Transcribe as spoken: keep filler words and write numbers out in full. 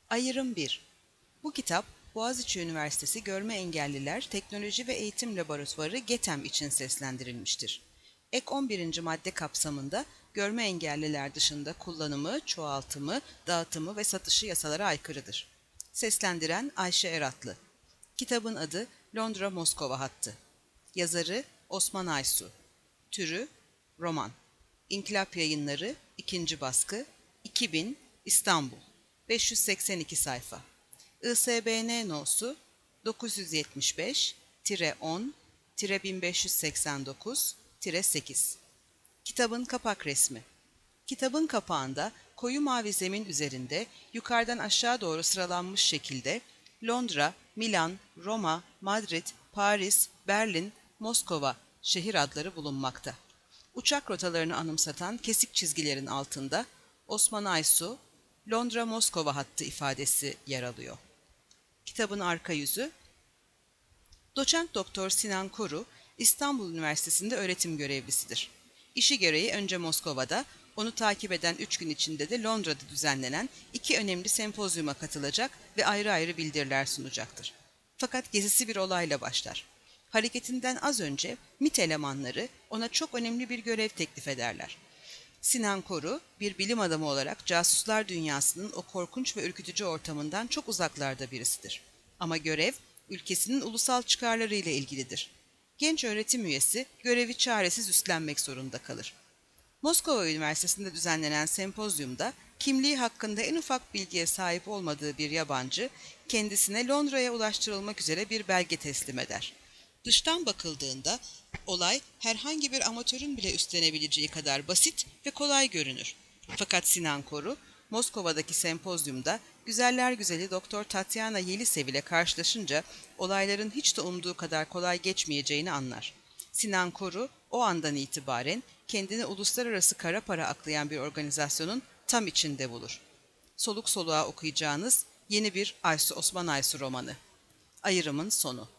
Ayrım bir. Bu kitap, Boğaziçi Üniversitesi Görme Engelliler Teknoloji ve Eğitim Laboratuvarı GETEM için seslendirilmiştir. Ek on birinci madde kapsamında görme engelliler dışında kullanımı, çoğaltımı, dağıtımı ve satışı yasalara aykırıdır. Seslendiren Ayşe Eratlı. Kitabın adı Londra-Moskova Hattı. Yazarı Osman Aysu. Türü roman. İnkılap Yayınları ikinci baskı iki bin İstanbul. beş yüz seksen iki sayfa. I S B N no'su dokuz yüz yetmiş beş on bin beş yüz seksen dokuz sekiz. Kitabın kapak resmi. Kitabın kapağında koyu mavi zemin üzerinde yukarıdan aşağı doğru sıralanmış şekilde Londra, Milan, Roma, Madrid, Paris, Berlin, Moskova şehir adları bulunmakta. Uçak rotalarını anımsatan kesik çizgilerin altında Osman Aysu, Londra-Moskova hattı ifadesi yer alıyor. Kitabın arka yüzü. Doçent Doktor Sinan Koru, İstanbul Üniversitesi'nde öğretim görevlisidir. İşi gereği önce Moskova'da, onu takip eden üç gün içinde de Londra'da düzenlenen iki önemli sempozyuma katılacak ve ayrı ayrı bildiriler sunacaktır. Fakat gezisi bir olayla başlar. Hareketinden az önce MİT elemanları ona çok önemli bir görev teklif ederler. Sinan Koru, bir bilim adamı olarak casuslar dünyasının o korkunç ve ürkütücü ortamından çok uzaklarda birisidir. Ama görev, ülkesinin ulusal çıkarları ile ilgilidir. Genç öğretim üyesi görevi çaresiz üstlenmek zorunda kalır. Moskova Üniversitesi'nde düzenlenen sempozyumda kimliği hakkında en ufak bilgiye sahip olmadığı bir yabancı, kendisine Londra'ya ulaştırılmak üzere bir belge teslim eder. Dıştan bakıldığında olay herhangi bir amatörün bile üstlenebileceği kadar basit ve kolay görünür. Fakat Sinan Koru, Moskova'daki sempozyumda güzeller güzeli Doktor Tatyana Yelisev ile karşılaşınca olayların hiç de umduğu kadar kolay geçmeyeceğini anlar. Sinan Koru o andan itibaren kendini uluslararası kara para aklayan bir organizasyonun tam içinde bulur. Soluk soluğa okuyacağınız yeni bir Aysu Osman Aysu romanı. Ayrımın sonu.